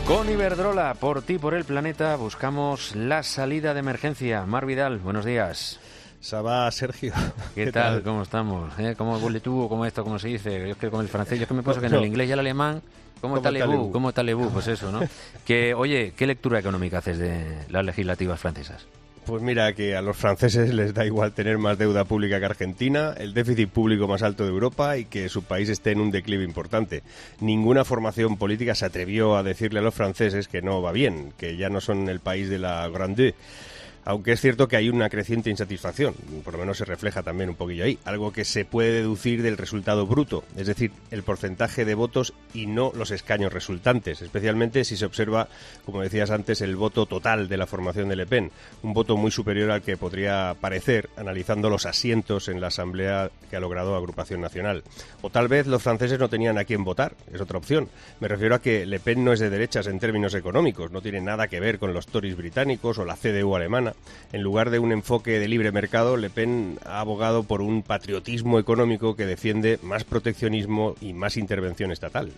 Con Iberdrola, por ti, por el planeta, buscamos la salida de emergencia. Mar Vidal, buenos días. Saba, Sergio. ¿Qué tal? ¿Cómo estamos? ¿Cómo huele tú? ¿Cómo esto? ¿Cómo se dice? Yo es que con el francés, yo es que me pasa que en el inglés y el alemán... ¿Cómo talebú? ¿Cómo talebú? Pues eso, ¿no? Que, oye, ¿qué lectura económica haces de las legislativas francesas? Pues mira, que a los franceses les da igual tener más deuda pública que Argentina, el déficit público más alto de Europa y que su país esté en un declive importante. Ninguna formación política se atrevió a decirle a los franceses que no va bien, que ya no son el país de la grandeur. Aunque es cierto que hay una creciente insatisfacción, por lo menos se refleja también un poquillo ahí, algo que se puede deducir del resultado bruto, es decir, el porcentaje de votos y no los escaños resultantes, especialmente si se observa, como decías antes, el voto total de la formación de Le Pen, un voto muy superior al que podría parecer analizando los asientos en la asamblea que ha logrado Agrupación Nacional. O tal vez los franceses no tenían a quién votar, es otra opción. Me refiero a que Le Pen no es de derechas en términos económicos, no tiene nada que ver con los Tories británicos o la CDU alemana. En lugar de un enfoque de libre mercado, Le Pen ha abogado por un patriotismo económico que defiende más proteccionismo y más intervención estatal.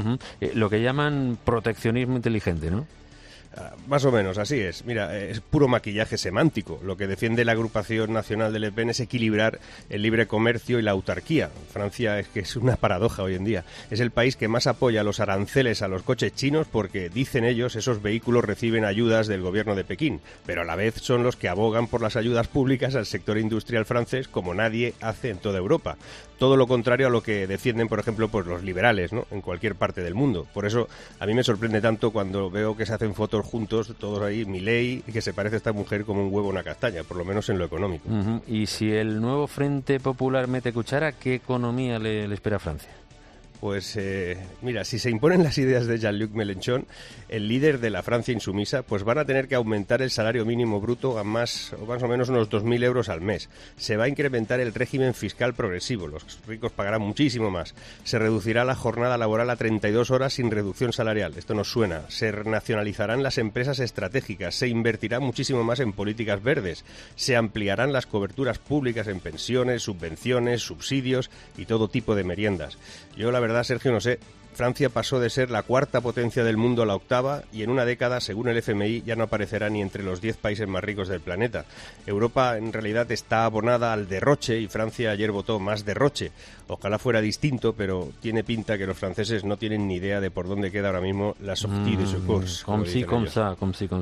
Lo que llaman proteccionismo inteligente, ¿no? Más o menos, así es. Mira, es puro maquillaje semántico. Lo que defiende la Agrupación Nacional de Le Pen es equilibrar el libre comercio y la autarquía. Francia es que es una paradoja hoy en día. Es el país que más apoya los aranceles a los coches chinos porque, dicen ellos, esos vehículos reciben ayudas del gobierno de Pekín, pero a la vez son los que abogan por las ayudas públicas al sector industrial francés como nadie hace en toda Europa. Todo lo contrario a lo que defienden, por ejemplo, pues los liberales, ¿no?, en cualquier parte del mundo. Por eso a mí me sorprende tanto cuando veo que se hacen fotos juntos, todos ahí, Milei, y que se parece a esta mujer como un huevo a una castaña, por lo menos en lo económico. Y si el nuevo Frente Popular mete cuchara, ¿qué economía le espera a Francia? Pues mira, si se imponen las ideas de Jean-Luc Mélenchon, el líder de la Francia insumisa, pues van a tener que aumentar el salario mínimo bruto a más o menos unos 2.000 euros al mes. Se va a incrementar el régimen fiscal progresivo, los ricos pagarán muchísimo más. Se reducirá la jornada laboral a 32 horas sin reducción salarial, esto nos suena. Se renacionalizarán las empresas estratégicas, se invertirá muchísimo más en políticas verdes, se ampliarán las coberturas públicas en pensiones, subvenciones, subsidios y todo tipo de meriendas. Yo la verdad, Sergio, no sé, Francia pasó de ser la cuarta potencia del mundo a la octava y en una década, según el FMI, ya no aparecerá ni entre los 10 países más ricos del planeta. Europa en realidad está abonada al derroche y Francia ayer votó más derroche. Ojalá fuera distinto, pero tiene pinta que los franceses no tienen ni idea de por dónde queda ahora mismo la sortie de su course. Comme si, comme ça.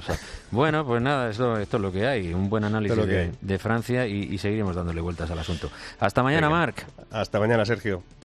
Bueno, pues nada, esto es lo que hay. Un buen análisis de Francia y seguiremos dándole vueltas al asunto. Hasta mañana, Marc. Hasta mañana, Sergio.